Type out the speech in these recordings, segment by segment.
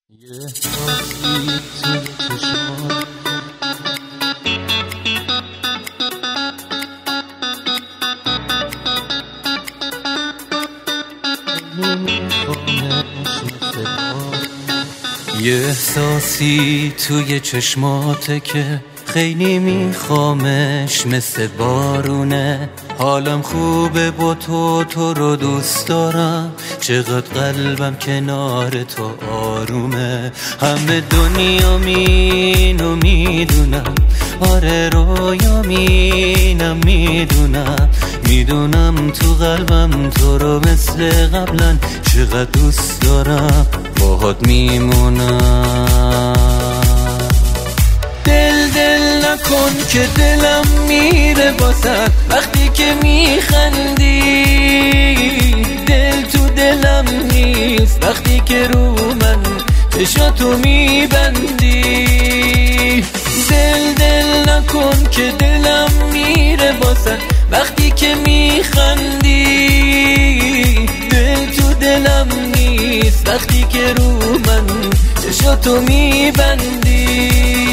یه حالی توی چشمان یه احساسی توی چشماته که خیلی میخوامش، مثل بارونه. حالم خوبه با تو رو دوست دارم، چقدر قلبم کنار تو آرومه. همه دنیا مینو میدونم، آره رویامینم میدونم تو قلبم تو رو مثل قبلا چقدر دوست دارم، باهات میمونم. دل نکن که دلم میره واسه وقتی که میخندی، دل تو دلم نیست وقتی که رو من چشاتو میبندی. دل نکن که دلم میره واسه وقتی که میخندی، دل تو دلم نیست وقتی که رو من چشاتو میبندی.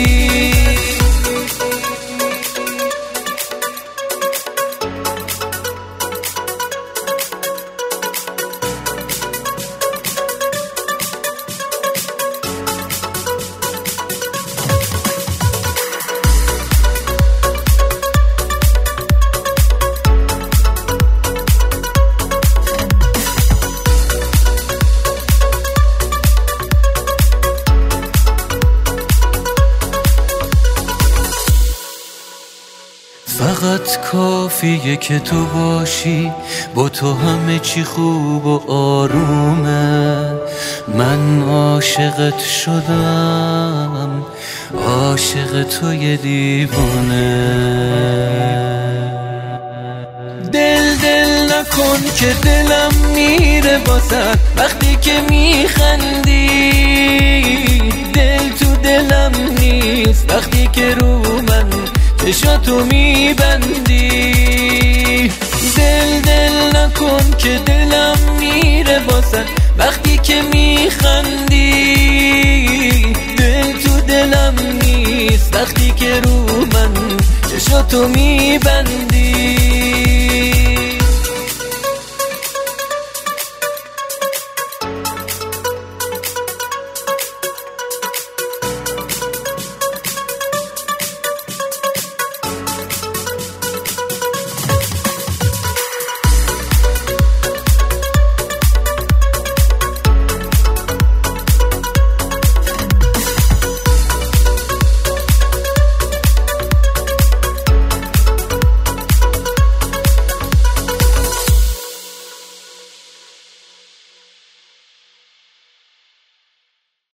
فقط کافیه که تو باشی، با تو همه چی خوب و آرومه. من عاشقت شدم، عاشق توی دیوانه. دل نکن که دلم میره واسه وقتی که میخندی، دل تو دلم نیست وقتی که رو من چشاتو میبندی. دل نکن که دلم میره واسه وقتی که میخندی، دل تو دلم نیست وقتی که رو من چشاتو میبندی.